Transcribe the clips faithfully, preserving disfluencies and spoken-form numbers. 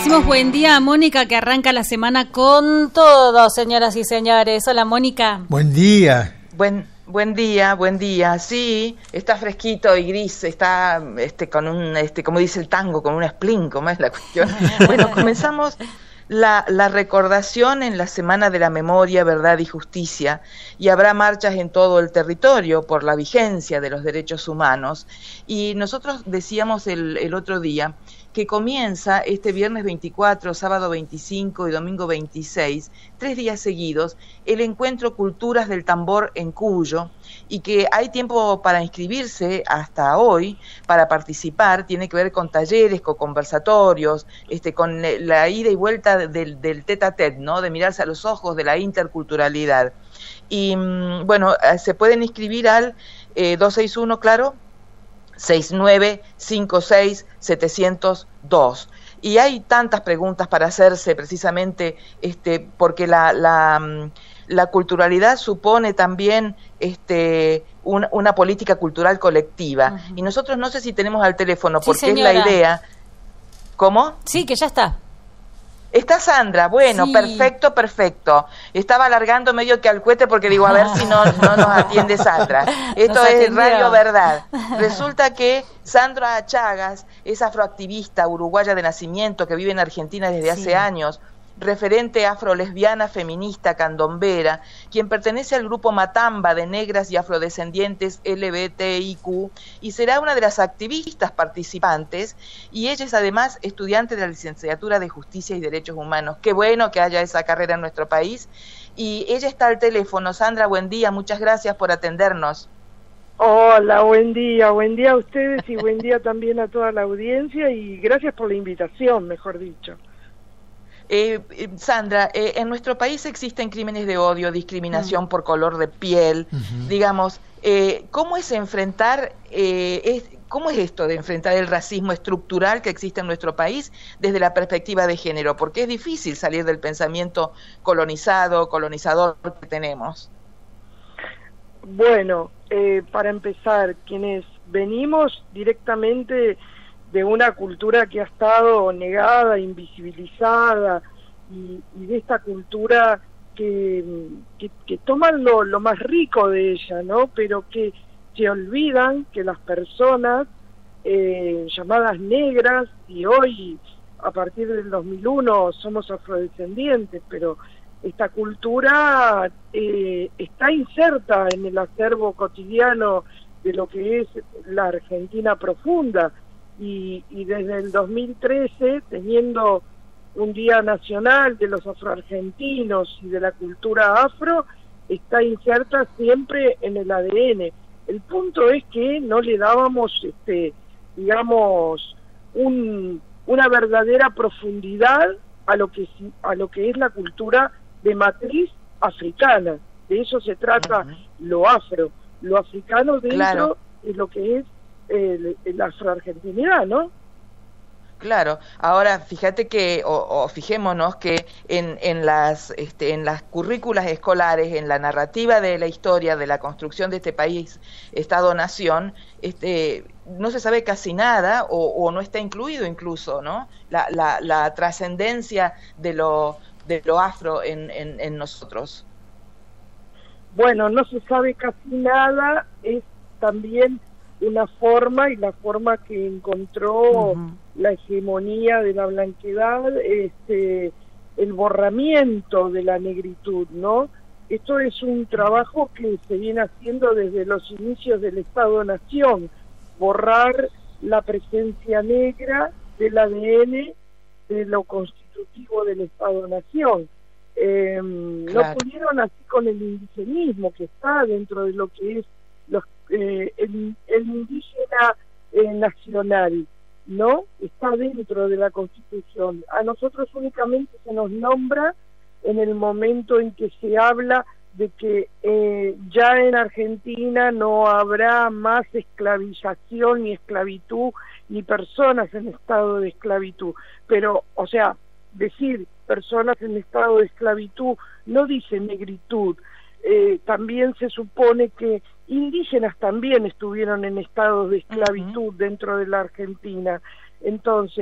decimos buen día a Mónica, que arranca la semana con todo, señoras y señores. Hola, Mónica. Buen día. Buen buen día, buen día. Sí, está fresquito y gris, está este con un este como dice el tango, con un spleen, como es la cuestión. Bueno, comenzamos la la recordación en la Semana de la Memoria, Verdad y Justicia, y habrá marchas en todo el territorio por la vigencia de los derechos humanos. Y nosotros decíamos el el otro día que comienza este viernes veinticuatro, sábado veinticinco y domingo veintiséis, tres días seguidos, el encuentro Culturas del Tambor en Cuyo, y que hay tiempo para inscribirse hasta hoy, para participar. Tiene que ver con talleres, con conversatorios, este, con la ida y vuelta del, del tete a tete, ¿no? De mirarse a los ojos, de la interculturalidad. Y bueno, se pueden inscribir al eh, dos seis uno, claro, seis nueve cinco seis siete cero dos. Y hay tantas preguntas para hacerse, precisamente este porque la la, la culturalidad supone también este un, una política cultural colectiva. Uh-huh. Y nosotros no sé si tenemos al teléfono, Sí, porque señora. es la idea. ¿Cómo? Sí, que ya está. Está Sandra, bueno, Sí. perfecto, perfecto. Estaba alargando medio que al cohete porque digo, a ver si no, no nos atiende Sandra. Esto Nos es atendió. Radio Verdad. Resulta que Sandra Chagas es afroactivista uruguaya de nacimiento que vive en Argentina desde Sí. hace años, referente afrolesbiana feminista candombera, quien pertenece al grupo Matamba de negras y afrodescendientes L G B T I Q, y será una de las activistas participantes, y ella es además estudiante de la licenciatura de Justicia y Derechos Humanos. Qué bueno que haya esa carrera en nuestro país, y ella está al teléfono. Sandra, buen día, muchas gracias por atendernos. Hola, buen día, buen día a ustedes y buen día también a toda la audiencia, y gracias por la invitación, mejor dicho. Eh, eh, Sandra, eh, en nuestro país existen crímenes de odio, discriminación uh-huh. por color de piel, uh-huh. digamos, eh, ¿cómo es enfrentar, eh, es, cómo es esto de enfrentar el racismo estructural que existe en nuestro país desde la perspectiva de género? Porque es difícil salir del pensamiento colonizado, colonizador que tenemos. Bueno, eh, para empezar, quienes venimos directamente de una cultura que ha estado negada, invisibilizada, y, y de esta cultura que, que, que toman lo, lo más rico de ella, ¿no? Pero que se olvidan que las personas eh, llamadas negras, y hoy a partir del dos mil uno somos afrodescendientes, pero esta cultura eh, está inserta en el acervo cotidiano de lo que es la Argentina profunda. Y, y desde el dos mil trece, teniendo un Día Nacional de los Afroargentinos y de la cultura afro, está inserta siempre en el A D N. El punto es que no le dábamos, este, digamos, un, una verdadera profundidad a lo que a lo que es la cultura de matriz africana. De eso se trata uh-huh. lo afro, lo africano dentro claro. de lo que es El, el afroargentinidad, ¿no? Claro. Ahora, fíjate que, o, o fijémonos que en, en las este, en las currículas escolares, en la narrativa de la historia de la construcción de este país, Estado-Nación, este, no se sabe casi nada, o, o no está incluido incluso, ¿no? La, la, la trascendencia de lo de lo afro en, en, en nosotros. Bueno, no se sabe casi nada, es también una forma, y la forma que encontró uh-huh. la hegemonía de la blanquedad, este, el borramiento de la negritud, ¿no? Esto es un trabajo que se viene haciendo desde los inicios del Estado-Nación, borrar la presencia negra del A D N de lo constitutivo del Estado-Nación. Eh, claro. No pudieron así con el indigenismo, que está dentro de lo que es los Eh, el, el indígena eh, nacional, ¿no? Está dentro de la Constitución. A nosotros únicamente se nos nombra en el momento en que se habla de que eh, ya en Argentina no habrá más esclavización ni esclavitud ni personas en estado de esclavitud. Pero, o sea, decir personas en estado de esclavitud no dice negritud. Eh, también se supone que indígenas también estuvieron en estados de esclavitud uh-huh. dentro de la Argentina. Entonces,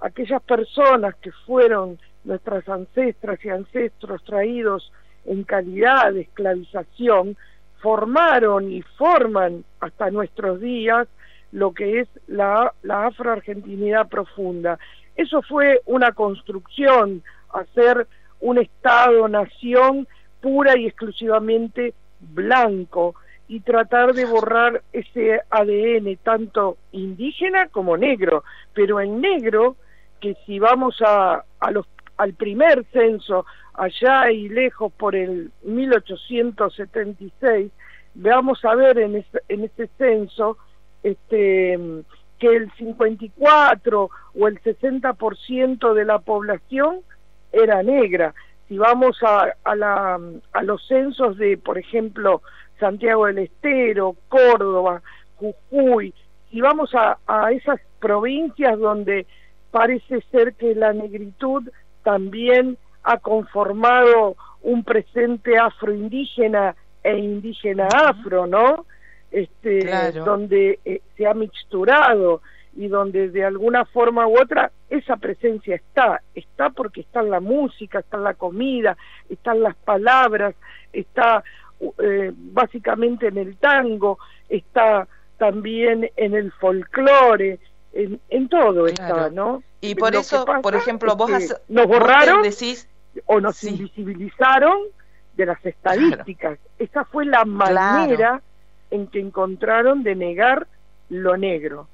aquellas personas que fueron nuestras ancestras y ancestros traídos en calidad de esclavización, formaron y forman hasta nuestros días lo que es la, la afroargentinidad profunda. Eso fue una construcción, hacer un Estado-nación pura y exclusivamente blanco, y tratar de borrar ese A D N tanto indígena como negro, pero el negro, que si vamos a, a los, al primer censo, allá y lejos por el mil ochocientos setenta y seis, vamos a ver en ese, en ese censo este, que el cincuenta y cuatro o el sesenta por ciento de la población era negra. Si vamos a, a, la, a los censos de, por ejemplo, Santiago del Estero, Córdoba, Jujuy, si vamos a, a esas provincias donde parece ser que la negritud también ha conformado un presente afroindígena e indígena afro, ¿no? Este, claro. Donde eh, se ha mixturado y donde de alguna forma u otra esa presencia está, está porque está en la música, está en la comida, está en las palabras, está eh, básicamente en el tango, está también en el folclore, en, en todo claro. está, ¿no? Y por Lo eso, por ejemplo, vos es nos borraron vos decís, o nos sí. invisibilizaron de las estadísticas. Claro. Esa fue la manera claro. en que encontraron de negar lo negro.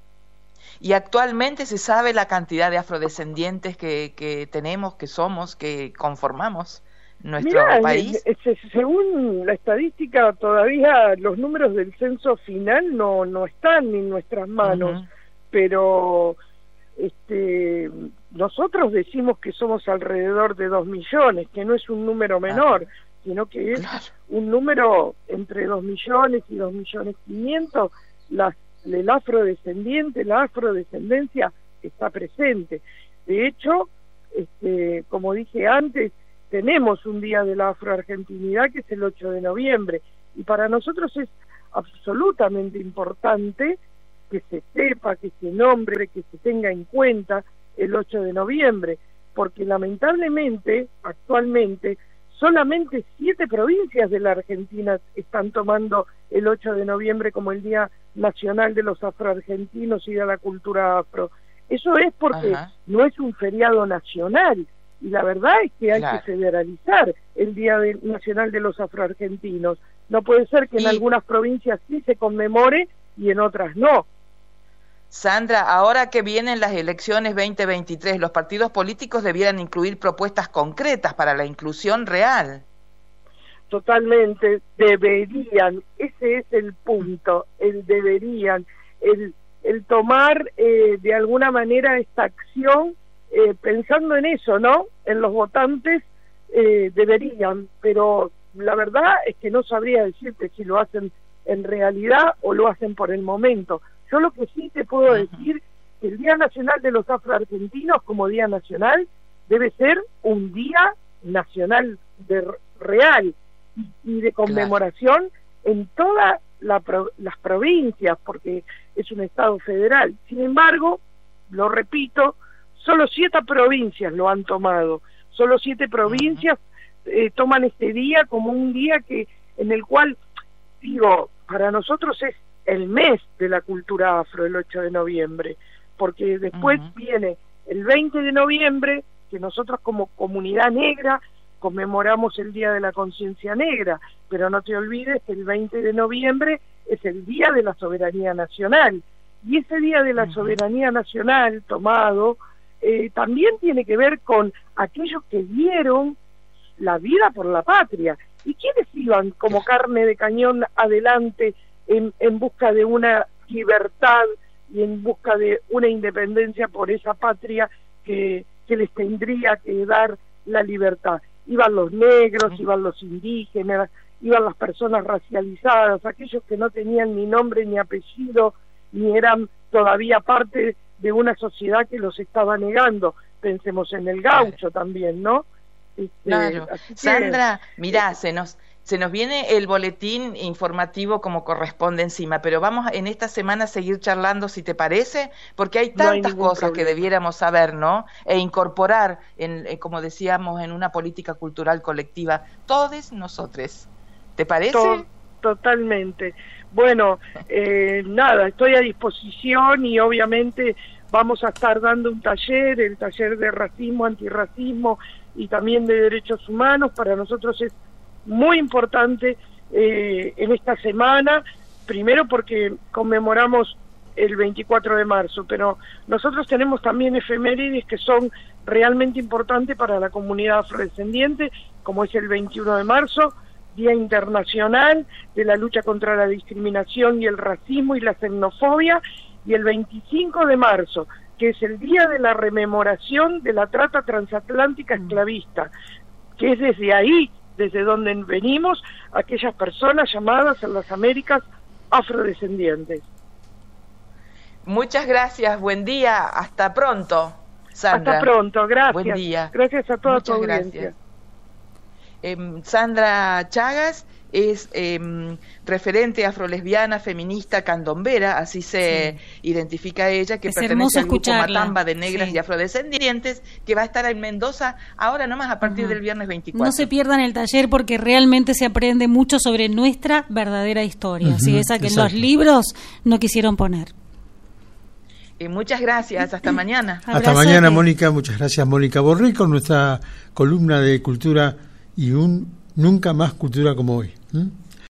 Y actualmente se sabe la cantidad de afrodescendientes que, que tenemos, que somos, que conformamos nuestro Mirá, país. Es, es, según la estadística, todavía los números del censo final no, no están en nuestras manos, uh-huh. pero este, nosotros decimos que somos alrededor de dos millones, que no es un número menor, claro. sino que es claro. un número entre dos millones y dos millones quinientos. Las el afrodescendiente, la afrodescendencia está presente. De hecho, este, como dije antes, tenemos un día de la afroargentinidad que es el ocho de noviembre, y para nosotros es absolutamente importante que se sepa, que se nombre, que se tenga en cuenta el ocho de noviembre, porque lamentablemente, actualmente, solamente siete provincias de la Argentina están tomando el ocho de noviembre como el Día Nacional de los Afroargentinos y de la cultura afro. Eso es porque Ajá. no es un feriado nacional, y la verdad es que hay claro. que federalizar el Día de, Nacional de los Afroargentinos. No puede ser que en y... algunas provincias sí se conmemore y en otras no. Sandra, ahora que vienen las elecciones veinte veintitrés, los partidos políticos debieran incluir propuestas concretas para la inclusión real. Totalmente, deberían, ese es el punto, el deberían, el, el tomar eh, de alguna manera esta acción eh, pensando en eso, ¿no? En los votantes eh, deberían, pero la verdad es que no sabría decirte si lo hacen en realidad o lo hacen por el momento. Yo lo que sí te puedo decir que el Día Nacional de los Afroargentinos como Día Nacional debe ser un día nacional de real y de conmemoración claro. en todas la, las provincias, porque es un Estado federal. Sin embargo, lo repito, solo siete provincias lo han tomado, solo siete provincias uh-huh. eh, toman este día como un día que en el cual, digo, para nosotros es el mes de la cultura afro, el ocho de noviembre, porque después uh-huh. viene el veinte de noviembre, que nosotros como comunidad negra conmemoramos el Día de la Conciencia Negra, pero no te olvides que el veinte de noviembre es el Día de la Soberanía Nacional, y ese Día de la uh-huh. Soberanía Nacional tomado eh, también tiene que ver con aquellos que dieron la vida por la patria, y quienes iban como carne de cañón adelante En, en busca de una libertad y en busca de una independencia por esa patria que, que les tendría que dar la libertad. Iban los negros, iban los indígenas, iban las personas racializadas, aquellos que no tenían ni nombre ni apellido, ni eran todavía parte de una sociedad que los estaba negando. Pensemos en el gaucho también, ¿no? Este, claro. Así que, Sandra, mirá, se nos... se nos viene el boletín informativo como corresponde encima, pero vamos en esta semana a seguir charlando, si te parece, porque hay tantas no hay cosas problema. que debiéramos saber, ¿no? E incorporar, en, eh, como decíamos, en una política cultural colectiva, todos nosotros. ¿Te parece? To- totalmente. Bueno, eh, nada, estoy a disposición y obviamente vamos a estar dando un taller, el taller de racismo, antirracismo y también de derechos humanos. Para nosotros es muy importante eh, en esta semana, primero porque conmemoramos el veinticuatro de marzo, pero nosotros tenemos también efemérides que son realmente importantes para la comunidad afrodescendiente, como es el veintiuno de marzo, Día Internacional de la Lucha contra la Discriminación y el Racismo y la Xenofobia, y el veinticinco de marzo, que es el Día de la Rememoración de la Trata Transatlántica Esclavista, que es desde ahí, desde donde venimos, aquellas personas llamadas en las Américas afrodescendientes. Muchas gracias, buen día, hasta pronto, Sandra. Hasta pronto, gracias. Buen día. Gracias a toda Muchas tu audiencia. Gracias. Eh, Sandra Chagas es eh, referente afrolesbiana, feminista, candombera, así se sí. identifica ella, que es pertenece al grupo escucharla. Matamba de Negras sí. y Afrodescendientes, que va a estar en Mendoza ahora nomás a partir uh-huh. del viernes veinticuatro. No se pierdan el taller porque realmente se aprende mucho sobre nuestra verdadera historia, uh-huh. ¿sí? esa que Exacto. en los libros no quisieron poner. Eh, muchas gracias, hasta mañana. Hasta Abrazote. mañana, Mónica, muchas gracias, Mónica Borré, con nuestra columna de cultura y un Nunca Más Cultura como Hoy. ¿Mm?